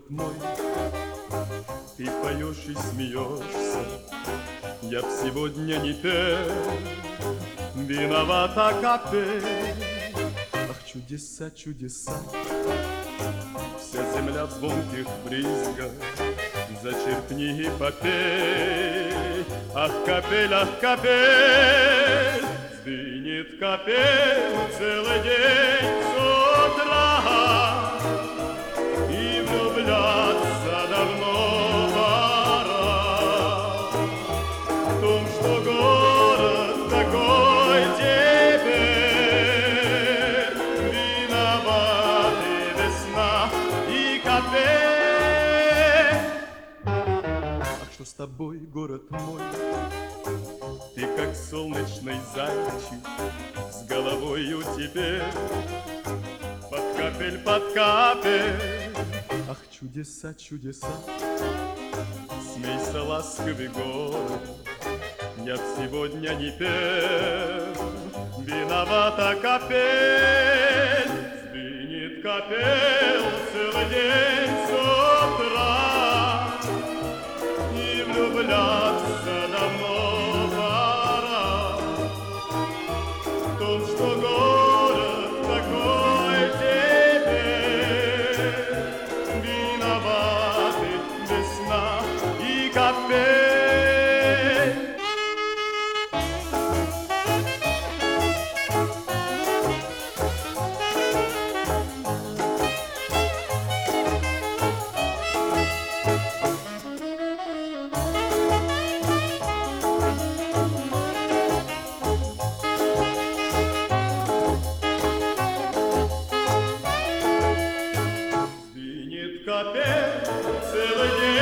город мой, ты поешь и смеешься, я б сегодня не пел, виновата капель. Ах, чудеса, чудеса, вся земля в звонких брызгах, зачерпни и попей. Ах, капель, сдвинет капель целый день с утра, и влюбляться давно пора. В том, что город такой теперь, виноваты весна и капель. Ах, что с тобой, город мой, ты как солнечный зайчик, с головою теперь под капель. Ах, чудеса, чудеса, смейся, ласковый город, я б сегодня не пел, виновата капель, сдвинет капель целый день с утра, и влюбляться давно пора. В том, что город такой теперь, виноваты весна и капель. Капель целый день.